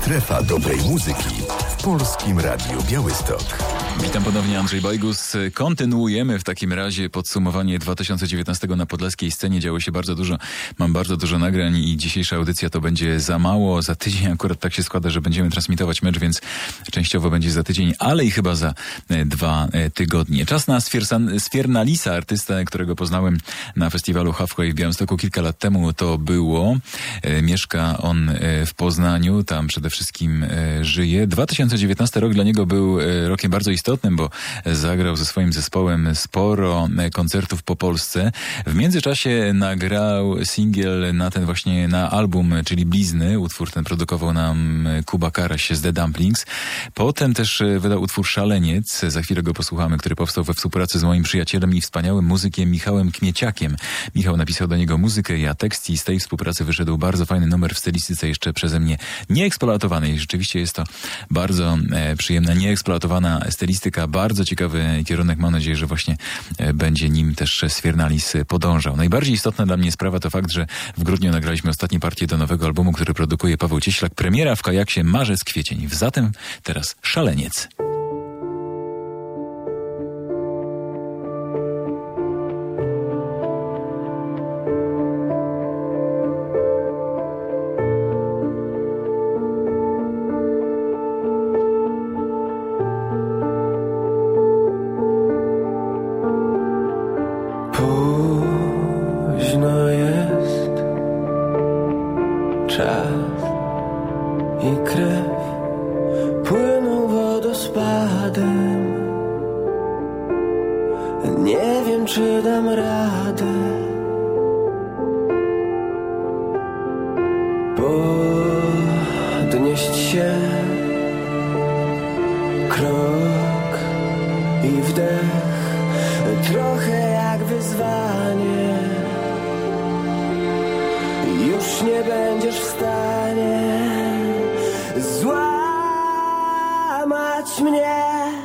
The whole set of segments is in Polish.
Strefa dobrej muzyki w Polskim Radiu Białystok. Witam ponownie, Andrzej Bajgus. Kontynuujemy w takim razie podsumowanie 2019 na podlaskiej scenie. Działo się bardzo dużo. Mam bardzo dużo nagrań i dzisiejsza audycja to będzie za mało. Za tydzień akurat tak się składa, że będziemy transmitować mecz, więc częściowo będzie za tydzień, ale i chyba za 2 tygodnie. Czas na Sfiernalisa, artystę, którego poznałem na festiwalu Halfway w Białymstoku kilka lat temu. To było. Mieszka on w Poznaniu. Tam przede wszystkim żyje. 2019 rok dla niego był rokiem bardzo istotnym, bo zagrał ze swoim zespołem sporo koncertów po Polsce. W międzyczasie nagrał singiel na album, czyli Blizny. Utwór ten produkował nam Kuba Karaś z The Dumplings. Potem też wydał utwór Szaleniec, za chwilę go posłuchamy, który powstał we współpracy z moim przyjacielem i wspaniałym muzykiem Michałem Kmieciakiem. Michał napisał do niego muzykę, ja tekst i z tej współpracy wyszedł bardzo fajny numer w stylistyce jeszcze przeze mnie nieeksploatowanej. Rzeczywiście jest to bardzo przyjemna, nieeksploatowana stylistyka, bardzo ciekawy kierunek. Mam nadzieję, że właśnie będzie nim też Sfiernalis podążał. Najbardziej istotna dla mnie sprawa to fakt, że w grudniu nagraliśmy ostatnią partię do nowego albumu, który produkuje Paweł Cieślak. Premiera w Kajaksie marzec-kwiecień. Zatem teraz Szaleniec. Późno jest czas i krew płyną wodospadem. Nie wiem, czy dam radę podnieść się krok i wdech. Trochę jak wyzwanie. Już nie będziesz w stanie złamać mnie.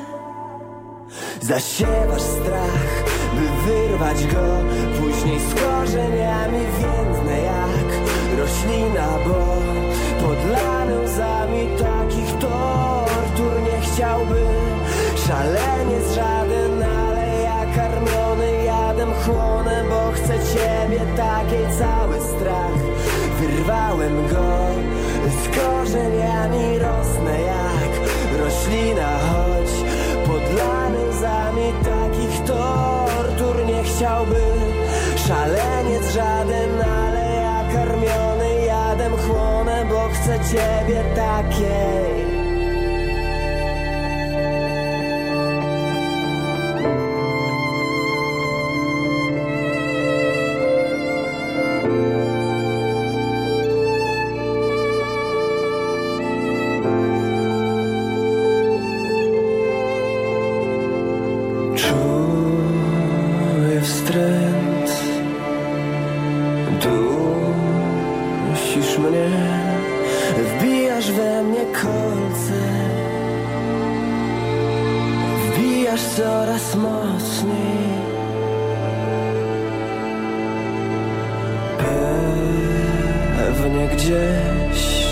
Zasiewasz strach, by wyrwać go. Później z korzeniami więdnę jak roślina, bo podlany łzami takich tortur nie chciałby szaleniec żaden, ale ja karmiony jadem chłonę, bo chcę ciebie takiej, cały strach. Wyrwałem go z korzeniami, rosnę jak roślina, choć podlany łzami takich tortur nie chciałby szaleniec żaden, ale ja karmiony jadem chłonę, bo chcę ciebie takiej. Czuję wstręt, dusisz mnie, wbijasz we mnie kolce, wbijasz coraz mocniej. Pewnie gdzieś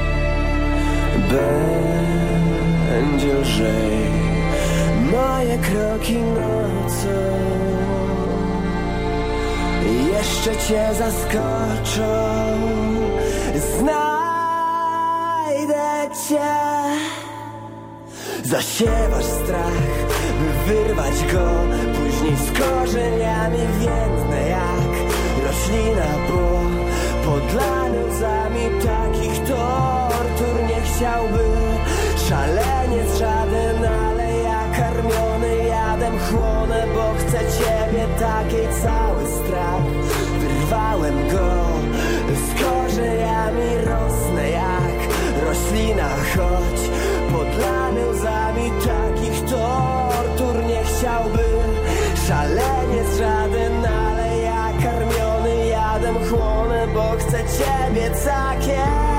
będzie lżej. Moje kroki nocą jeszcze cię zaskoczą. Znajdę cię. Zasiewasz strach, by wyrwać go. Później z korzeniami więdnę jak roślina, bo podlany łzami takich tortur nie chciałby szaleniec żaden, ale ja karmiony jadem chłonę, bo chcę ciebie takiej, cały strach. Wyrwałem go z korzeniami, rosnę jak roślina, choć podlany łzami takich tortur nie chciałby szaleniec żaden, ale ja karmiony jadem chłonę, bo chcę ciebie takiej.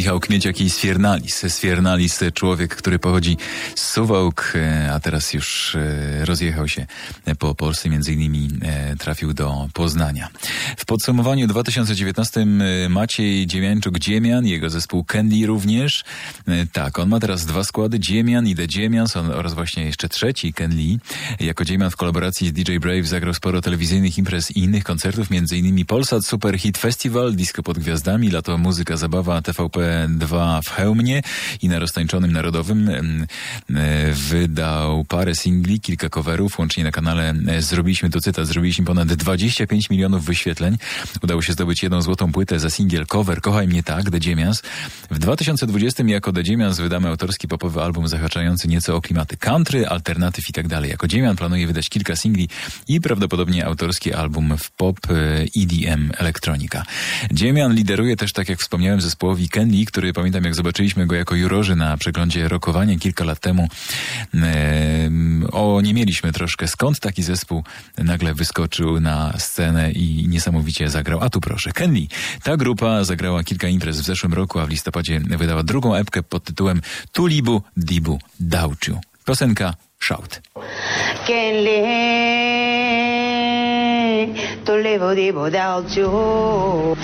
Michał Kmieciak i Sfiernalis. Sfiernalis, człowiek, który pochodzi z Suwałk, a teraz już rozjechał się po Polsce, między innymi trafił do Poznania. W podsumowaniu 2019 Maciej Dziemianczuk-Dziemian, jego zespół Candy również. Tak, on ma teraz 2 składy, Dziemian i The Dziemians oraz właśnie jeszcze trzeci, Candy. Jako Dziemian w kolaboracji z DJ Brave zagrał sporo telewizyjnych imprez i innych koncertów, między innymi Polsat Super Hit Festival, Disco pod Gwiazdami, Lato Muzyka Zabawa TVP2 w Chełmie i na Roztańczonym Narodowym. Wydał parę singli, kilka coverów, łącznie na kanale zrobiliśmy, to cytat, zrobiliśmy ponad 25 milionów wyświetleń. Udało się zdobyć 1 złotą płytę za singiel cover Kochaj mnie tak, The Dziemians. W 2020 jako The Dziemians wydamy autorski popowy album zahaczający nieco o klimaty country, alternatyw i tak dalej. Jako Dziemian planuje wydać kilka singli i prawdopodobnie autorski album w pop, EDM, elektronika. Dziemian lideruje też, tak jak wspomniałem, zespołowi Candy, który pamiętam, jak zobaczyliśmy go jako jurorzy na przeglądzie Rockowania kilka lat temu. Nie mieliśmy troszkę, skąd taki zespół nagle wyskoczył na scenę i niesamowicie zagrał. A tu proszę, Candy. Ta grupa zagrała kilka imprez w zeszłym roku, a w listopadzie wydała drugą epkę pod tytułem Tulibu Dibu Dauciu. Piosenka Shout. Tulibu Dibu Dauciu.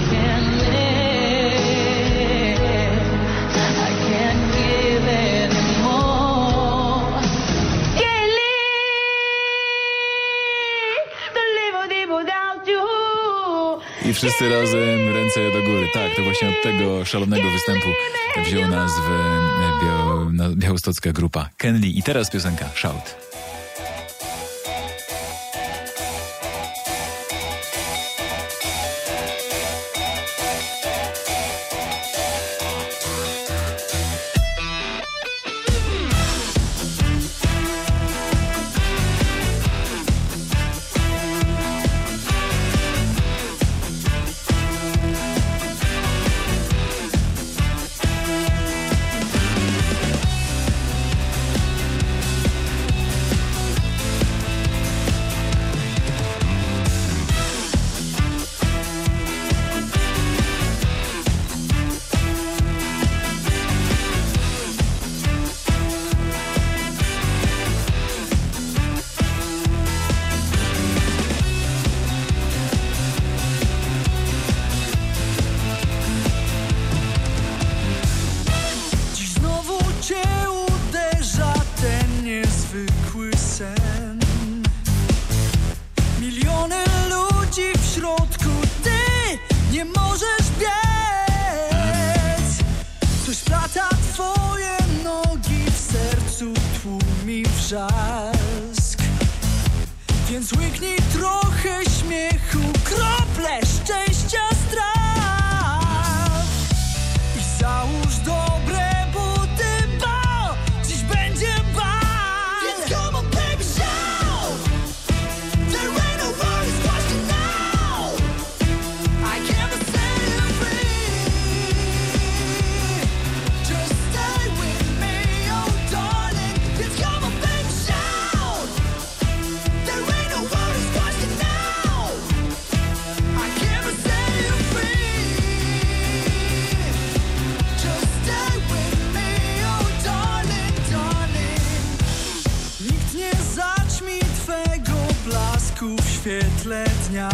I wszyscy razem ręce do góry. Tak, to właśnie od tego szalonego występu wziął nazwę białostocka grupa Candy. I teraz piosenka Shout. Więc łyknij trochę śmiechu, krople szczęścia straw i załóż dobre buty, bo dziś będzie bal. Więc come on baby shout, there ain't no worries watching now. I can't set you free, just stay with me, oh darling. Więc come on baby shout, there ain't no worries watching now. I can't set you free, just stay with me, oh darling, darling. Nikt nie zaćmi twego blasku w świetle dnia.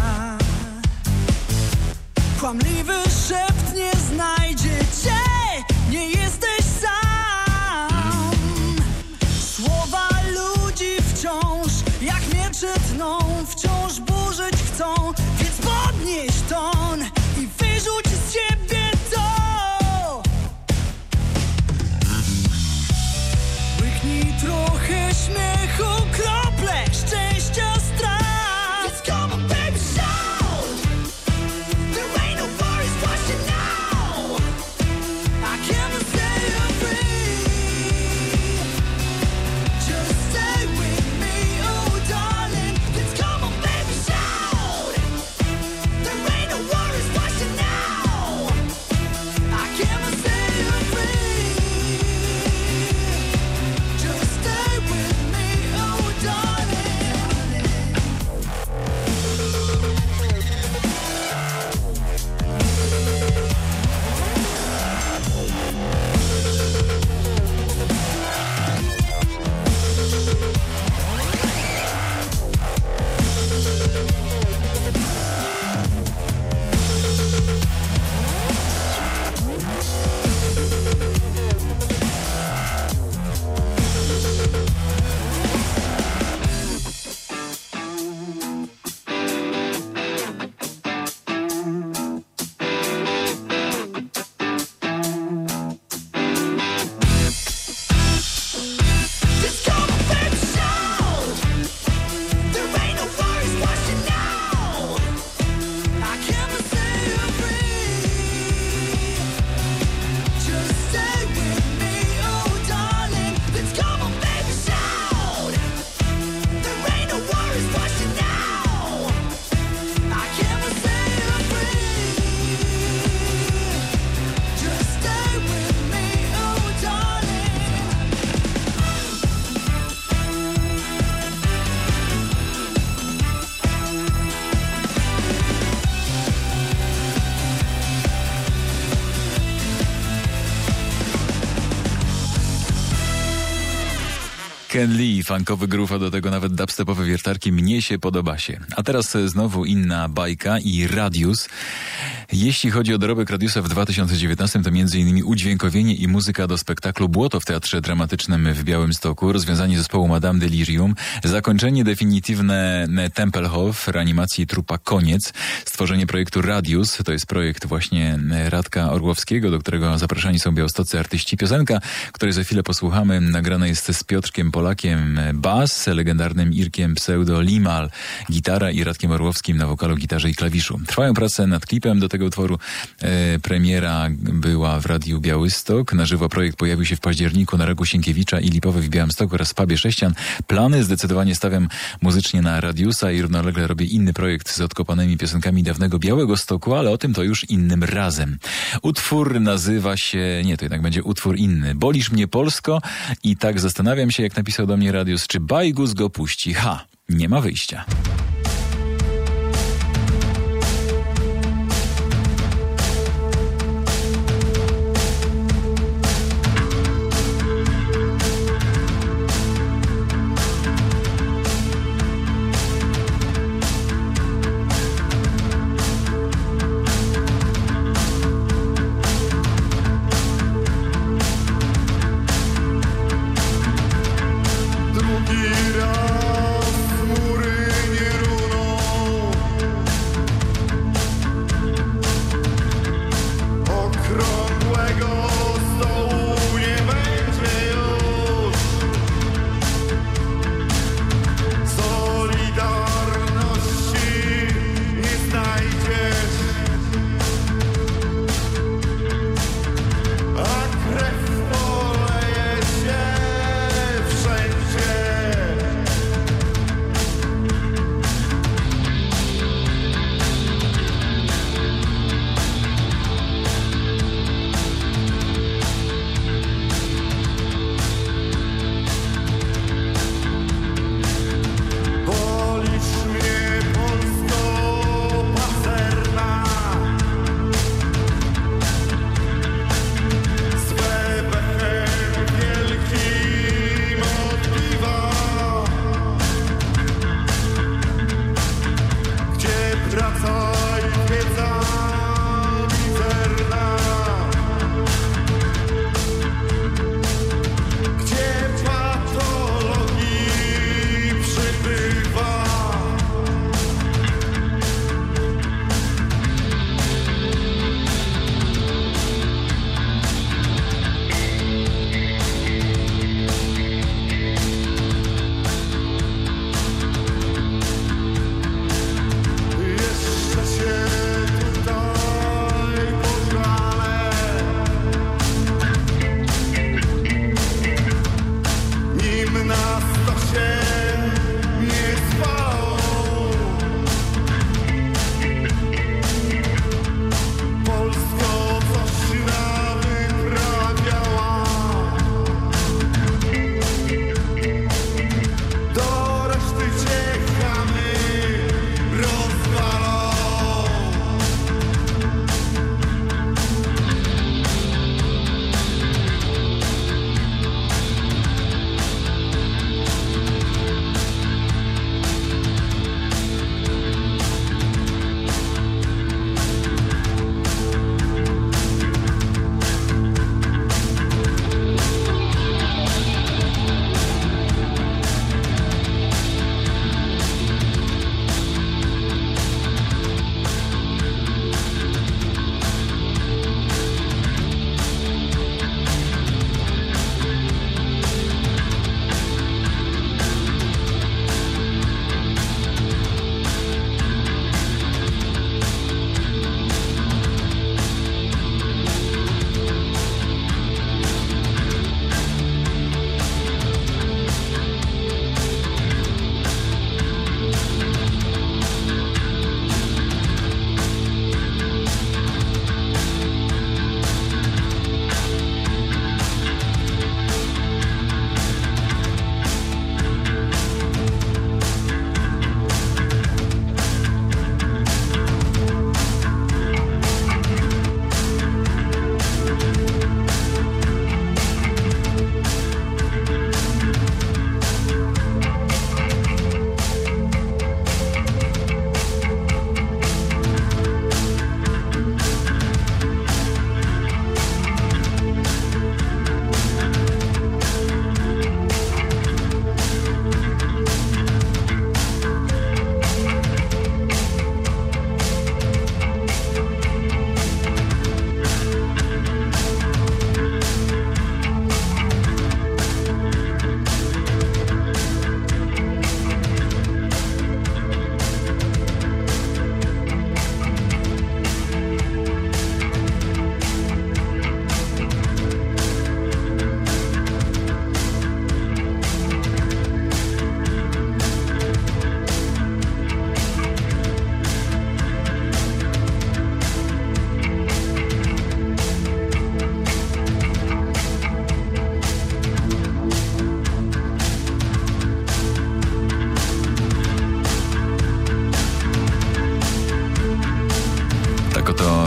Kłamliwy szept nie znajdzie cię, nie jesteś sam. Słowa ludzi wciąż jak miecze tną, wciąż burzyć chcą, więc podnieś ton i wyrzuć z siebie to. Łyknij trochę śmiechu, krople szczęścia strach. Więc come on baby shout, there ain't no worries watching now. I can't set you free, just stay with me, oh darling. Więc come on baby shout, there ain't no worries watching now. Ken Lee, funkowy groove, a do tego nawet dubstepowe wiertarki. Mnie się podoba się. A teraz znowu inna bajka i Radius. Jeśli chodzi o dorobek Radiusa w 2019, to m.in. udźwiękowienie i muzyka do spektaklu Błoto w Teatrze Dramatycznym w Białymstoku, rozwiązanie zespołu Madame Delirium, zakończenie definitywne Tempelhof, reanimacji trupa Koniec, stworzenie projektu Radius, to jest projekt właśnie Radka Orłowskiego, do którego zapraszani są białostoccy artyści. Piosenka, której za chwilę posłuchamy, nagrana jest z Piotrkiem Polakiem bas, legendarnym Irkiem pseudo Limal gitara i Radkiem Orłowskim na wokalu, gitarze i klawiszu. Trwają prace nad klipem do tego utworu. Premiera była w Radiu Białystok. Na żywo projekt pojawił się w październiku na Rogu Sienkiewicza i Lipowy w Białymstoku oraz w Pubie Sześcian. Plany zdecydowanie stawiam muzycznie na Radiusa i równolegle robię inny projekt z odkopanymi piosenkami dawnego Białegostoku, ale o tym to już innym razem. Utwór nazywa się... Nie, to jednak będzie utwór inny. Bolisz mnie Polsko i tak zastanawiam się, jak napisał do mnie Radius, czy Bajgus go puści. Nie ma wyjścia. Drugi raz chmury nie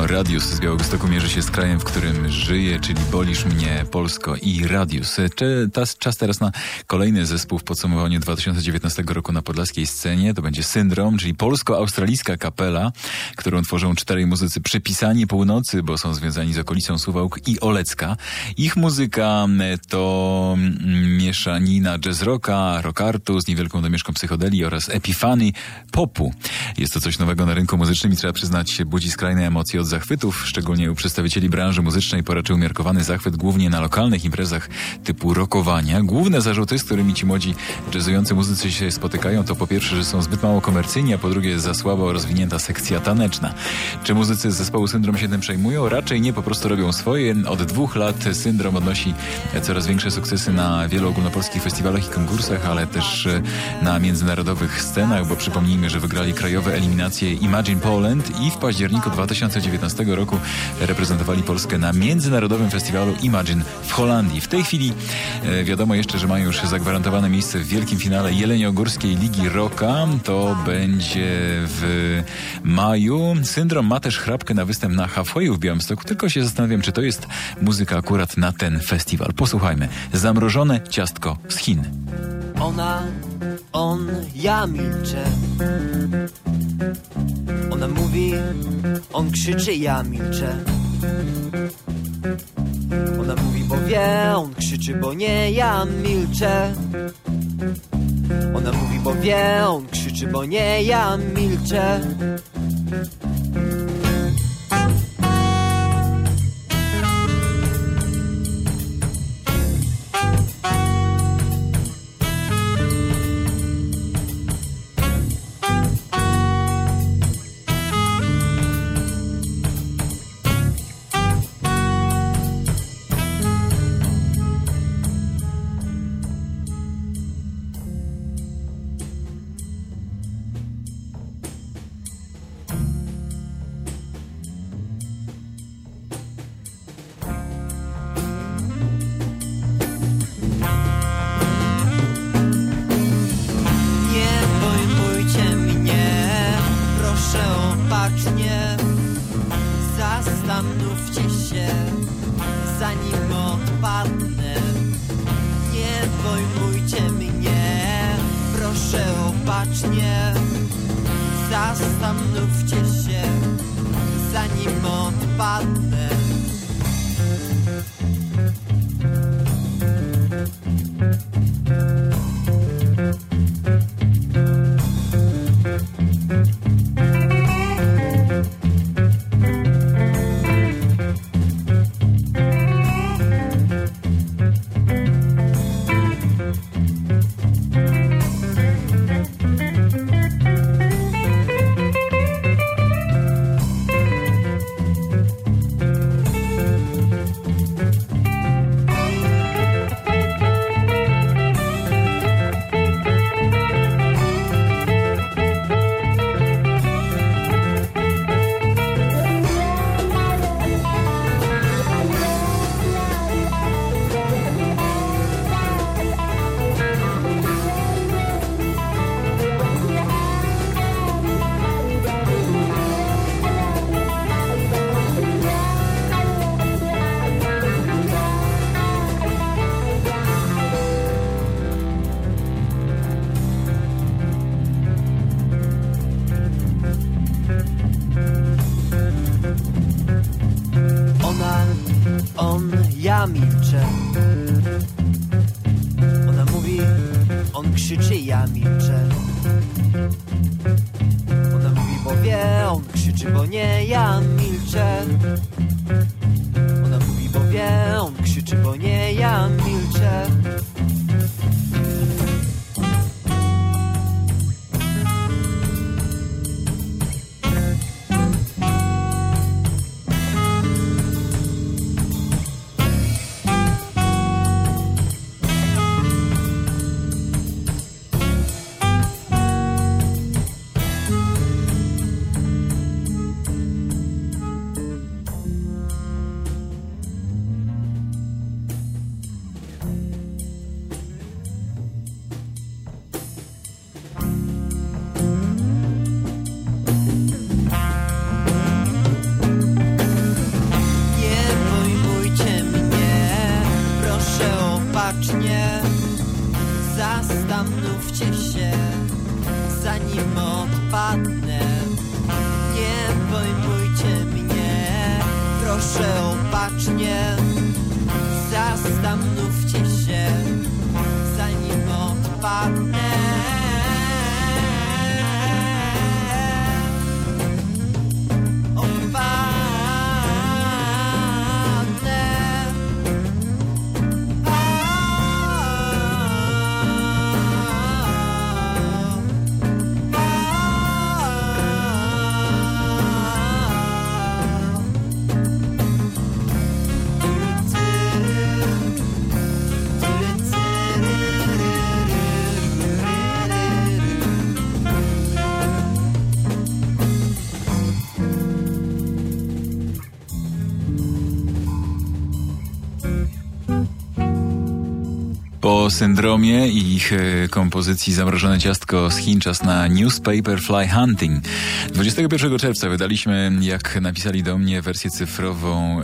Radius z Białegostoku mierzy się z krajem, w którym żyje, czyli Bolisz mnie Polsko i Radius. Czas teraz na kolejny zespół w podsumowaniu 2019 roku na podlaskiej scenie. To będzie Syndrom, czyli polsko-australijska kapela, którą tworzą 4 muzycy przypisani północy, bo są związani z okolicą Suwałk i Olecka. Ich muzyka to mieszanina jazz rocka, rock artu z niewielką domieszką psychodelii oraz epifanii popu. Jest to coś nowego na rynku muzycznym i trzeba przyznać, budzi skrajne emocje od zachwytów, szczególnie u przedstawicieli branży muzycznej po raczej umiarkowany zachwyt głównie na lokalnych imprezach typu rockowania. Główne zarzuty, z którymi ci młodzi jazzujący muzycy się spotykają, to po pierwsze, że są zbyt mało komercyjni, a po drugie za słabo rozwinięta sekcja taneczna. Czy muzycy z zespołu Syndrom się tym przejmują? Raczej nie, po prostu robią swoje. Od 2 lat Syndrom odnosi coraz większe sukcesy na wielu ogólnopolskich festiwalach i konkursach, ale też na międzynarodowych scenach, bo przypomnijmy, że wygrali krajowe eliminacje Imagine Poland i w październiku 2019 roku reprezentowali Polskę na międzynarodowym festiwalu Imagine w Holandii. W tej chwili wiadomo jeszcze, że mają już zagwarantowane miejsce w wielkim finale Jeleniogórskiej Ligi Rocka. To będzie w maju. Syndrom ma też chrapkę na występ na Halfwayu w Białymstoku, tylko się zastanawiam, czy to jest muzyka akurat na ten festiwal. Posłuchajmy. Zamrożone ciastko z Chin. Ona, on, ja milczę. Ona mówi, on krzyczy, ja milczę. Ona mówi, bo wie, on krzyczy, bo nie, ja milczę. Ona mówi, bo wie, on krzyczy, bo nie, ja milczę. Zastanówcie się, zanim odpadnę. Nie pojmujcie mnie, proszę opatrznie. Zastanówcie się, zanim odpadnę. Ja milczę. Ona mówi, on krzyczy, ja milczę. Ona mówi, bo wie, on krzyczy, bo nie, ja milczę. Ona mówi, bo wie, on krzyczy, bo nie, ja milczę. odpadnę. Nie pojmujcie mnie, proszę opatrznie. Zastanówcie się, zanim odpadnę. Po Syndromie i ich kompozycji Zamrożone ciastko z Chin czas na Newspaper Fly Hunting. 21 czerwca wydaliśmy, jak napisali do mnie, wersję cyfrową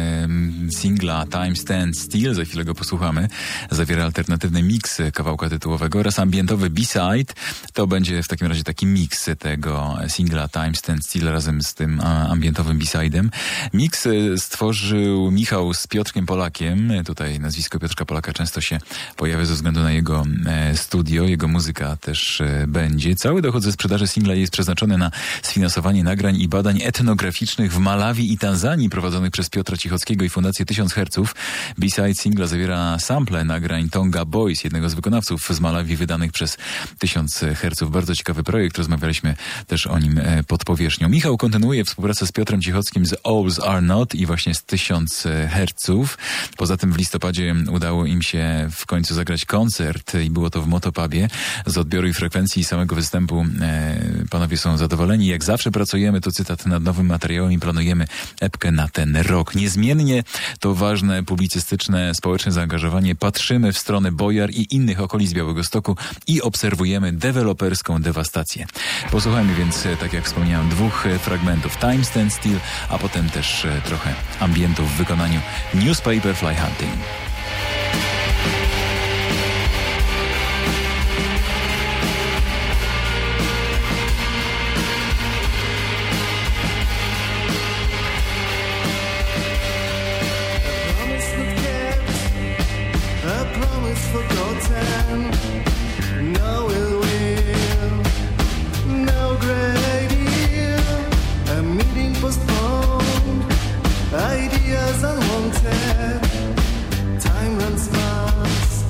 singla Time Stand Still. Za chwilę go posłuchamy. Zawiera alternatywny miks kawałka tytułowego oraz ambientowy B-side. To będzie w takim razie taki miks tego singla Time Stand Still razem z tym ambientowym B-sidem. Miks stworzył Michał z Piotrkiem Polakiem. Tutaj nazwisko Piotrka Polaka często się pojawia ze względu na jego studio. Jego muzyka też będzie. Cały dochód ze sprzedaży singla jest przeznaczony na sfinansowanie nagrań i badań etnograficznych w Malawi i Tanzanii prowadzonych przez Piotra Cichockiego i Fundację 1000 Herców. B-side singla zawiera sample nagrań Tonga Boys, jednego z wykonawców z Malawi, wydanych przez 1000 Herców. Bardzo ciekawy projekt. Rozmawialiśmy też o nim pod powierzchnią. Michał kontynuuje współpracę z Piotrem Cichockim z Owls Are Not i właśnie z 1000 Herców. Poza tym w listopadzie udało im się w końcu zagrać koncert i było to w Motopubie. Z odbioru i frekwencji i samego występu panowie są zadowoleni. Jak zawsze pracujemy, to cytat, nad nowym materiałem i planujemy epkę na ten rok. Niezmiennie to ważne publicystyczne, społeczne zaangażowanie. Patrzymy w stronę Bojar i innych okolic Białegostoku i obserwujemy deweloperską dewastację. Posłuchajmy więc, tak jak wspomniałem, dwóch fragmentów. Time Stand Still, a potem też trochę ambientów w wykonaniu Newspaper Fly Hunting. Forgotten, no ill will, no great deal, a meeting postponed, ideas unwanted, time runs fast.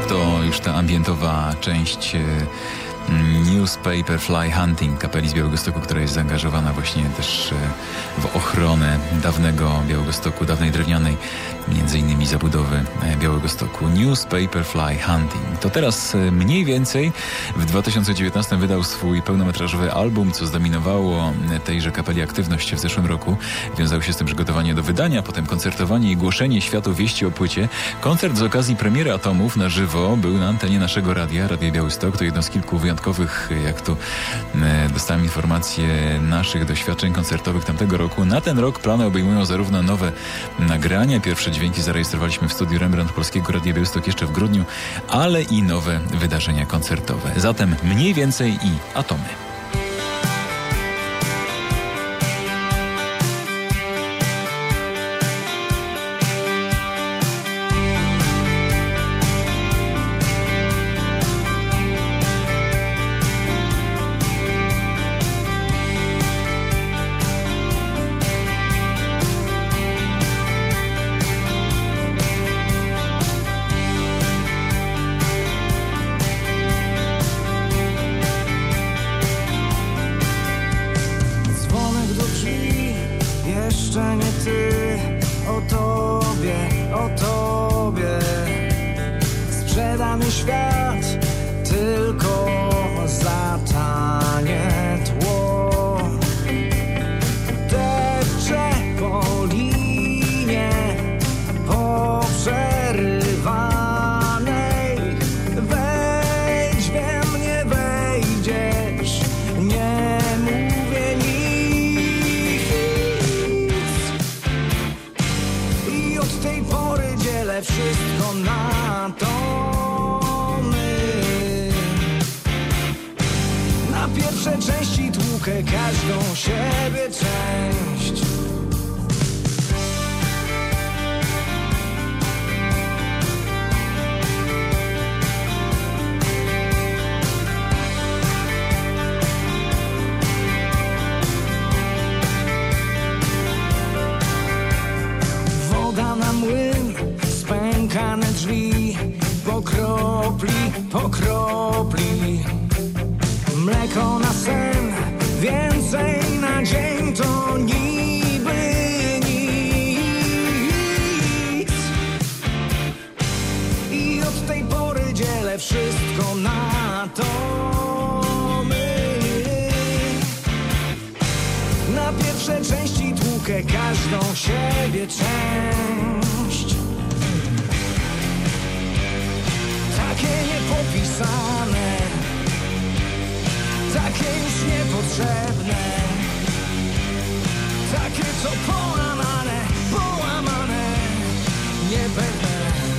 to już ta ambientowa część Newspaper Fly Hunting kapeli z Białegostoku, która jest zaangażowana właśnie też w ochronę dawnego Białegostoku, dawnej drewnianej, między innymi zabudowy Białegostoku. Newspaper Fly Hunting. To teraz mniej więcej w 2019 wydał swój pełnometrażowy album, co zdominowało tejże kapeli aktywność w zeszłym roku. Wiązało się z tym przygotowanie do wydania, potem koncertowanie i głoszenie światu wieści o płycie. Koncert z okazji premiery Atomów na żywo był na antenie naszego radia Białystok. To jedno z kilku wyjątkowych, jak tu dostałem informacje, naszych doświadczeń koncertowych tamtego roku. Na ten rok plany obejmują zarówno nowe nagrania, pierwsze dźwięki zarejestrowaliśmy w studiu Rembrandt Polskiego Radia Białystok jeszcze w grudniu, ale i nowe wydarzenia koncertowe. Zatem mniej więcej i Atomy. Jeszcze nie ty, o tobie sprzedany świat tylko za tanie tło. Deszcze po linie poprzerywanej. Wejdź, wiem, nie wejdziesz, nie mówię nic. I od tej pory dzielę wszystko na atomy. Na pierwsze części tłukę każdą siebie część. Woda na młyn, spękane drzwi, po kropli. Mleko na sen, więcej na dzień to niby nic. I od tej pory dzielę wszystko na atomy. Na pierwsze części tłukę każdą siebie część. Takie niepopisane, takie już niepotrzebne, takie co połamane, niepewne.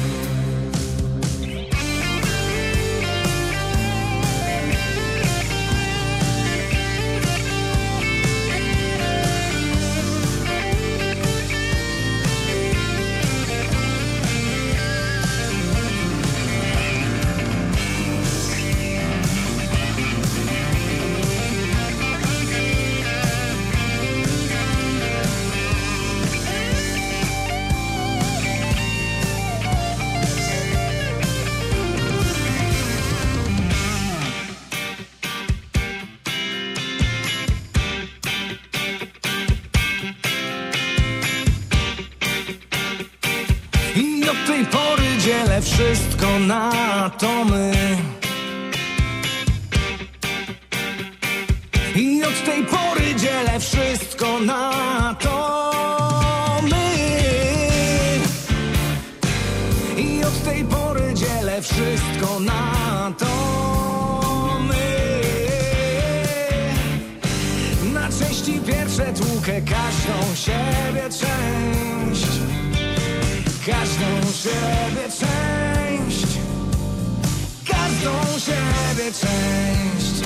I od tej pory dzielę wszystko na atomy. I od tej pory dzielę wszystko na atomy. I od tej pory dzielę wszystko na atomy. Na części pierwsze tłukę każdą siebie część. Każdą siebie część. Każdą siebie część.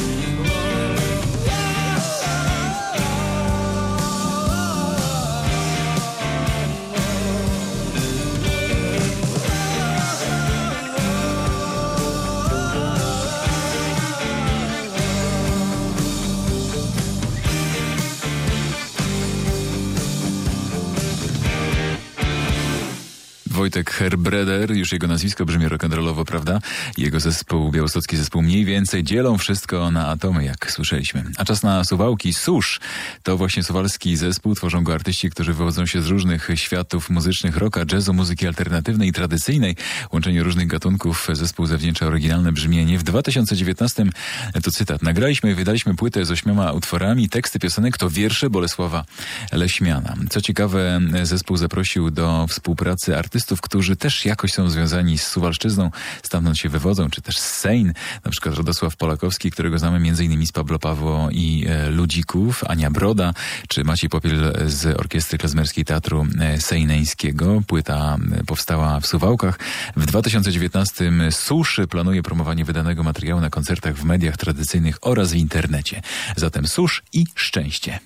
Wojtek Herbreder, już jego nazwisko brzmi rock'n'rollowo, prawda? Jego zespół, białostocki zespół mniej więcej dzielą wszystko na atomy, jak słyszeliśmy. A czas na Suwałki. Susz to właśnie suwalski zespół, tworzą go artyści, którzy wywodzą się z różnych światów muzycznych, rocka, jazzu, muzyki alternatywnej i tradycyjnej. Łączenie różnych gatunków zespół zawdzięcza oryginalne brzmienie. W 2019, to cytat, nagraliśmy i wydaliśmy płytę z 8 utworami, teksty piosenek to wiersze Bolesława Leśmiana. Co ciekawe, zespół zaprosił do współpracy artystów, którzy też jakoś są związani z Suwalszczyzną, stamtąd się wywodzą, czy też z Sejn, na przykład Radosław Polakowski, którego znamy m.in. z Pablo Pawło i Ludzików, Ania Broda, czy Maciej Popiel z Orkiestry Klezmerskiej Teatru Sejneńskiego. Płyta powstała w Suwałkach. W 2019 Susz planuje promowanie wydanego materiału na koncertach w mediach tradycyjnych oraz w internecie. Zatem Susz i szczęście.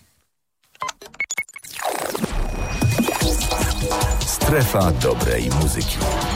Strefa dobrej muzyki.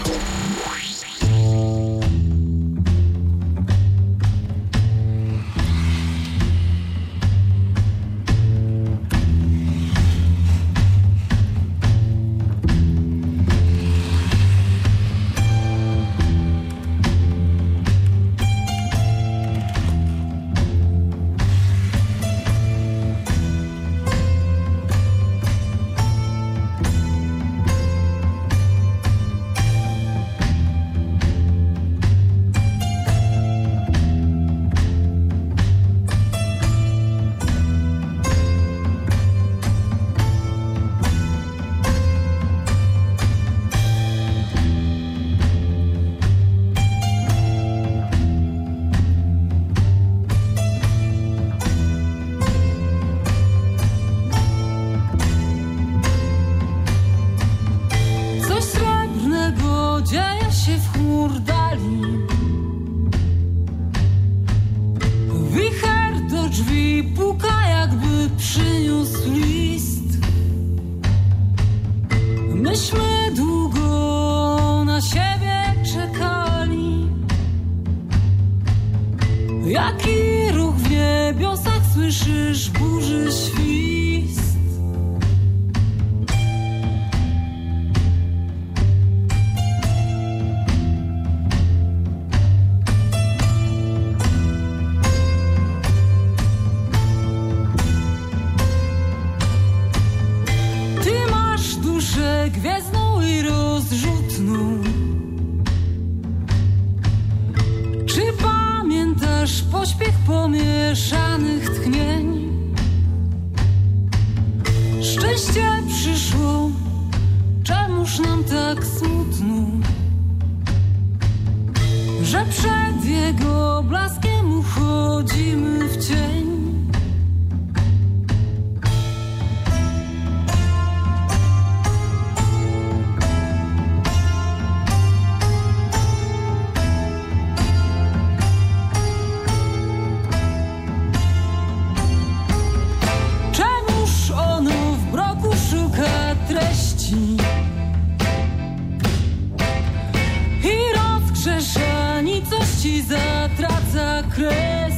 Jaki ruch w niebiosach słyszysz, burzy świst? Ty masz duszę gwiezdną i rozrzutną. Pośpiech pomieszanych tchnień. Szczęście przyszło, czemuż nam tak smutno, że przed jego blaskiem uchodzimy w cień. I rozgrzesza nicości, zatraca kres.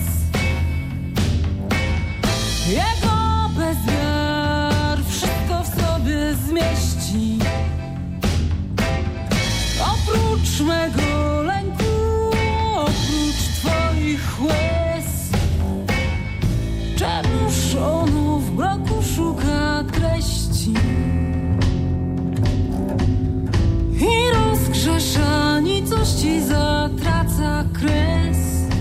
Jego bezmiar wszystko w sobie zmieści. Oprócz mego lęku, oprócz twoich łez. Czemuż ono w mroku szuka treści? I rozgrzesza nicości, zatraca kres.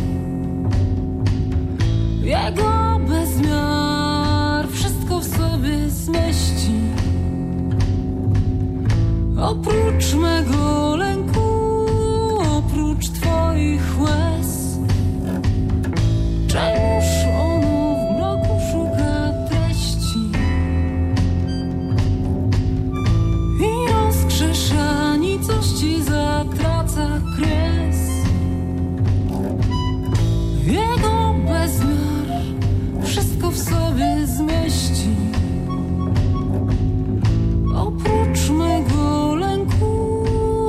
Jego bezmiar wszystko w sobie zmieści. Oprócz mego lęku, oprócz twoich łez. Czemuż ono w mroku szuka treści? I rozgrzesza nicości, zatraca kres. Jego bezmiar wszystko w sobie zmieści. Oprócz mego lęku,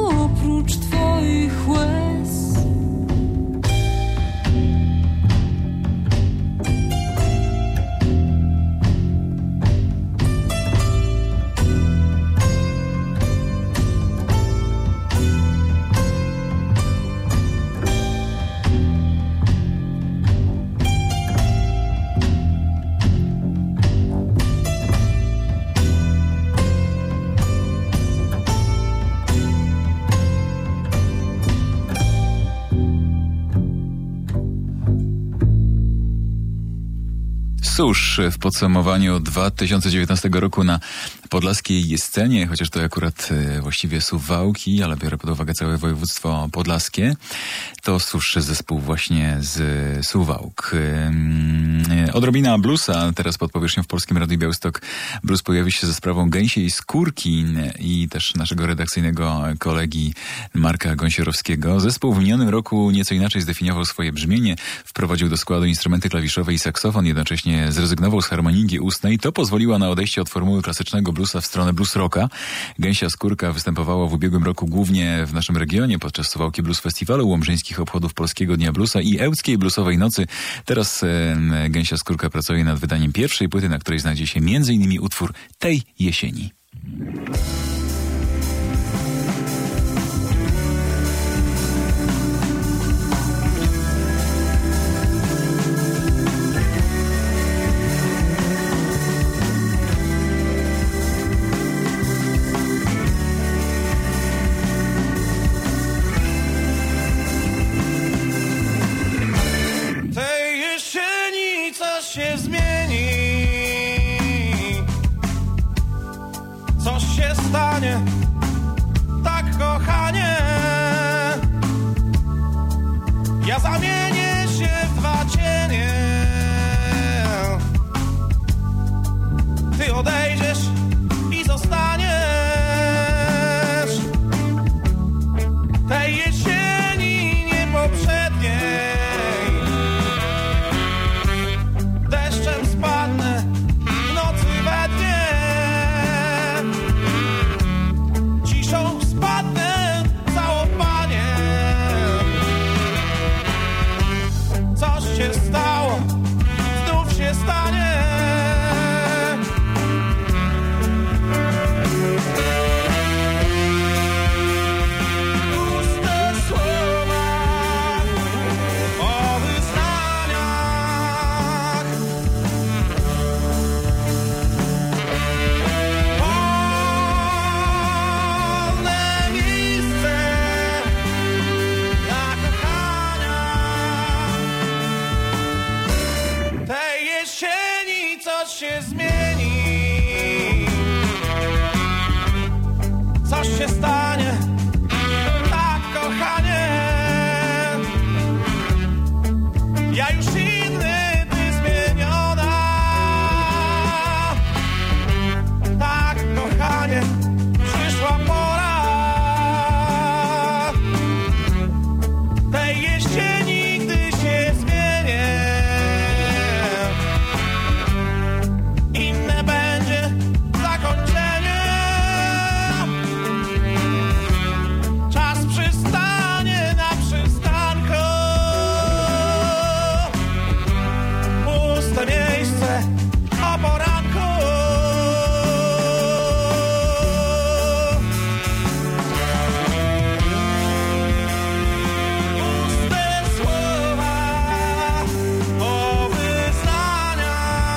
Susz w podsumowaniu 2019 roku na podlaskiej scenie, chociaż to akurat właściwie Suwałki, ale biorę pod uwagę całe województwo podlaskie. To Susz, zespół właśnie z Suwałk. Odrobina bluesa teraz pod powierzchnią w Polskim Radiu Białystok. Blues pojawi się ze sprawą Gęsiej Skórki i też naszego redakcyjnego kolegi Marka Gąsiorowskiego. Zespół w minionym roku nieco inaczej zdefiniował swoje brzmienie, wprowadził do składu instrumenty klawiszowe i saksofon, jednocześnie zrezygnował z harmoniki ustnej. To pozwoliło na odejście od formuły klasycznego bluesa w stronę blues rocka. Gęsia Skórka występowała w ubiegłym roku głównie w naszym regionie podczas Suwałki Blues Festiwalu, łomżyńskich obchodów Polskiego Dnia Bluesa i Ełckiej Bluesowej Nocy. Teraz Gęsia Skórka pracuje nad wydaniem pierwszej płyty, na której znajdzie się m.in. utwór Tej jesieni. Się zmieni, coś się stanie, tak kochanie. Ja zamienię się w dwa cienie, ty odejdziesz i zostaniesz. Tej jesieni niepoprzedniej w nocy we dnie, ciszą spadnę całopanie. Coś się stało, znów się stanie. Puste słowa o wyznaniach, się zmieni, coś się stanie, tak kochanie. Ja już inny, ty zmieniona, tak kochanie, przyszła pora tej jesieni, gdy się zmienię. Inne będzie zakończenie. Czas przystanie na przystanku. Puste miejsce o poranku. Puste słowa o wyznaniach.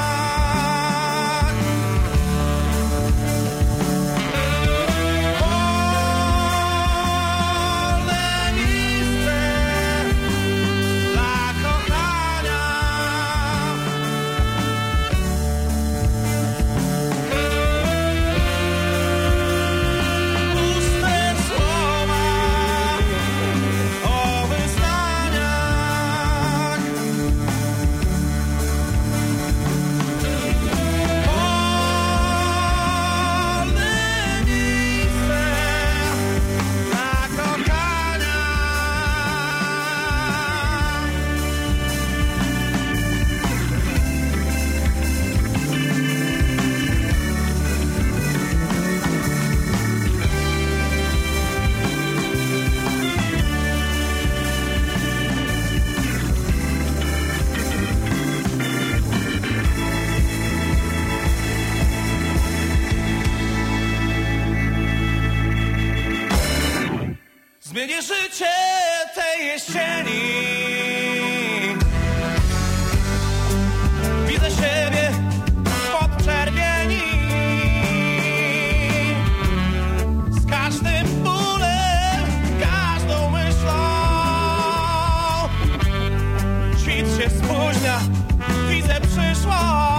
Zmienię życie tej jesieni. Widzę siebie pod czerwieni. Z każdym bólem, każdą myślą. Świt się spóźnia, widzę przyszłość.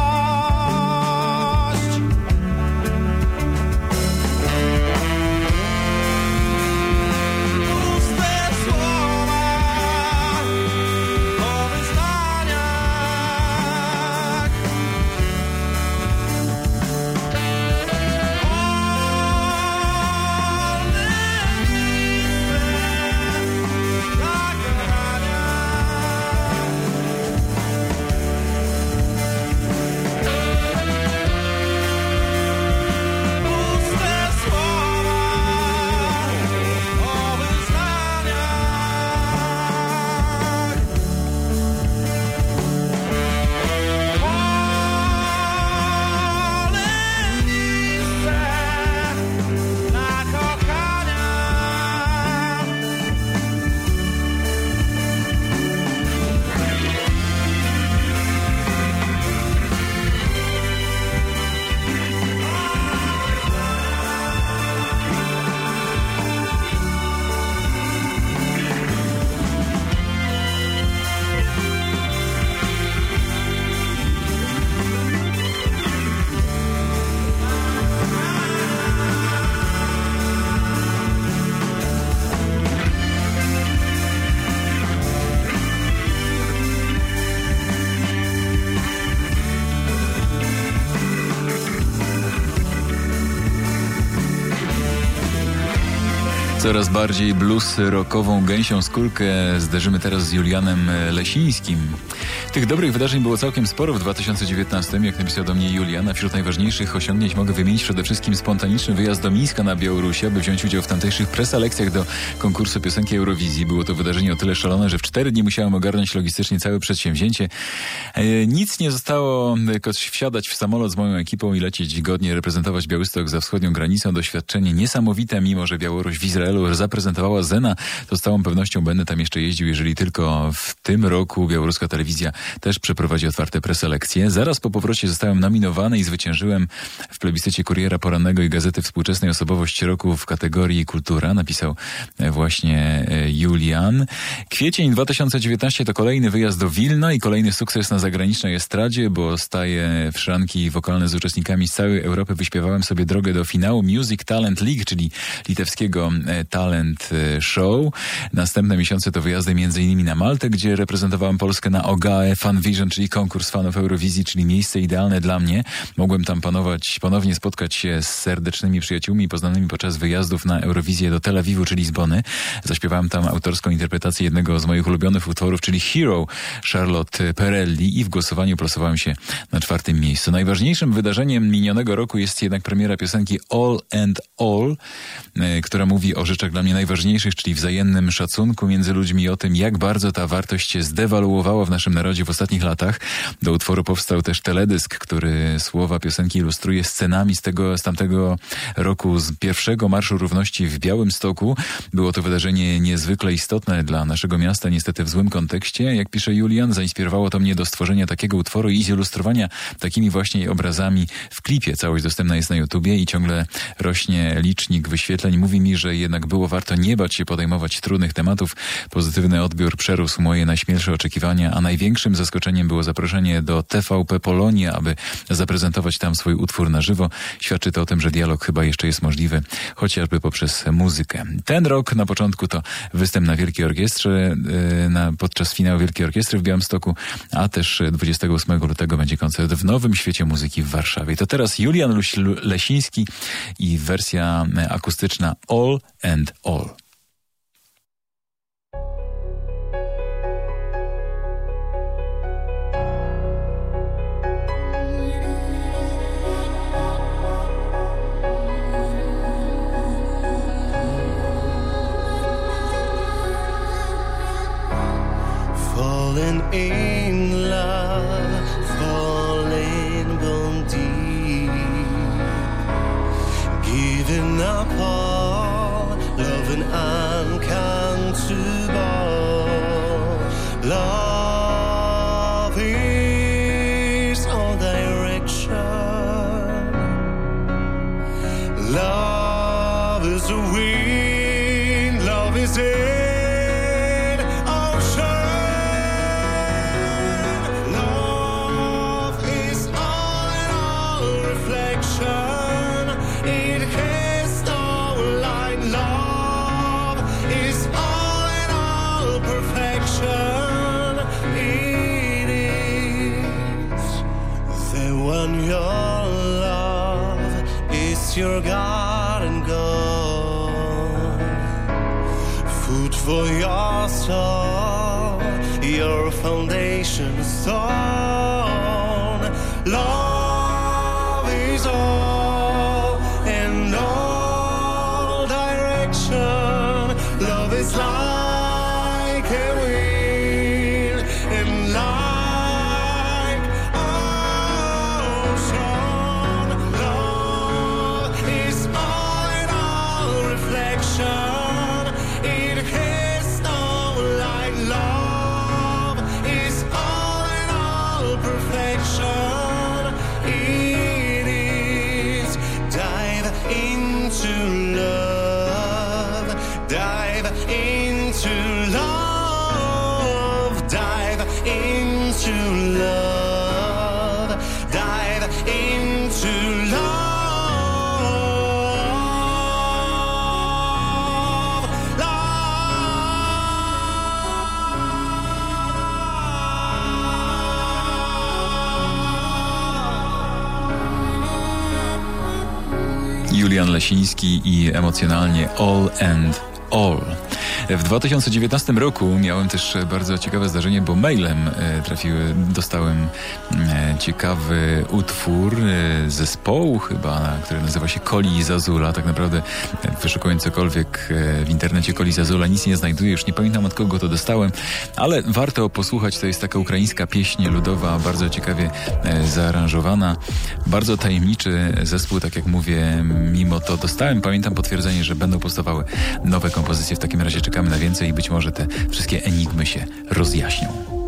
Coraz bardziej blues rockową gęsią skórkę zderzymy teraz z Julianem Lesińskim. Tych dobrych wydarzeń było całkiem sporo w 2019, jak napisał do mnie Julian. A wśród najważniejszych osiągnięć mogę wymienić przede wszystkim spontaniczny wyjazd do Mińska na Białorusi, aby wziąć udział w tamtejszych preselekcjach do konkursu piosenki Eurowizji. Było to wydarzenie o tyle szalone, że w 4 dni musiałem ogarnąć logistycznie całe przedsięwzięcie. Nic nie zostało, tylko wsiadać w samolot z moją ekipą i lecieć godnie, reprezentować Białystok za wschodnią granicą. Doświadczenie niesamowite, mimo że Białoruś w Izraelu zaprezentowała Zena, to z całą pewnością będę tam jeszcze jeździł, jeżeli tylko w tym roku białoruska telewizja też przeprowadzi otwarte preselekcje. Zaraz po powrocie zostałem nominowany i zwyciężyłem w plebiscycie Kuriera Porannego i Gazety Współczesnej Osobowość Roku w kategorii Kultura, napisał właśnie Julian. Kwiecień 2019 to kolejny wyjazd do Wilna i kolejny sukces na zagranicznej estradzie, bo staję w szranki wokalne z uczestnikami z całej Europy. Wyśpiewałem sobie drogę do finału Music Talent League, czyli litewskiego talent show. Następne miesiące to wyjazdy m.in. na Maltę, gdzie reprezentowałem Polskę na OGAE Fan Vision, czyli konkurs fanów Eurowizji, czyli miejsce idealne dla mnie. Mogłem tam ponownie spotkać się z serdecznymi przyjaciółmi poznanymi podczas wyjazdów na Eurowizję do Tel Awiwu czy Lizbony. Zaśpiewałem tam autorską interpretację jednego z moich ulubionych utworów, czyli Hero Charlotte Perelli i w głosowaniu plasowałem się na 4. miejscu. Najważniejszym wydarzeniem minionego roku jest jednak premiera piosenki All and All, która mówi o rzeczach dla mnie najważniejszych, czyli wzajemnym szacunku między ludźmi i o tym, jak bardzo ta wartość się zdewaluowała w naszym narodzie w ostatnich latach. Do utworu powstał też teledysk, który słowa piosenki ilustruje scenami z tamtego roku, z pierwszego Marszu Równości w Białymstoku. Było to wydarzenie niezwykle istotne dla naszego miasta, niestety w złym kontekście. Jak pisze Julian, zainspirowało to mnie do stworzenia takiego utworu i zilustrowania takimi właśnie obrazami w klipie. Całość dostępna jest na YouTubie i ciągle rośnie licznik wyświetleń. Mówi mi, że jednak było warto nie bać się podejmować trudnych tematów. Pozytywny odbiór przerósł moje najśmielsze oczekiwania, a największym zaskoczeniem było zaproszenie do TVP Polonia, aby zaprezentować tam swój utwór na żywo. Świadczy to o tym, że dialog chyba jeszcze jest możliwy, chociażby poprzez muzykę. Ten rok na początku to występ na Wielkiej Orkiestrze, podczas finału Wielkiej Orkiestry w Białymstoku, a też 28 lutego będzie koncert w Nowym Świecie Muzyki w Warszawie. To teraz Julian Lesiński i wersja akustyczna All and All. Falling in love, falling gone deep, giving up all, loving uncountable. Love is all direction. Love is the wind, love is it. Your garden gold, food for your soul, your foundation stone. Love is all and all direction. Love is like a wind and like ocean. It has no like love is all in all perfection. It is dive into love, dive into love, dive into love, dive into love. Julian Lesiński i emocjonalnie All and All. W 2019 roku miałem też bardzo ciekawe zdarzenie, bo mailem dostałem ciekawy utwór zespołu chyba, który nazywa się Koli Zazula. Tak naprawdę wyszukując cokolwiek w internecie Koli Zazula nic nie znajduję, już nie pamiętam od kogo to dostałem, ale warto posłuchać. To jest taka ukraińska pieśń ludowa, bardzo ciekawie zaaranżowana, bardzo tajemniczy zespół, tak jak mówię. Mimo to dostałem, pamiętam, potwierdzenie, że będą powstawały nowe kompozycje. W takim razie czekamy na więcej i być może te wszystkie enigmy się rozjaśnią.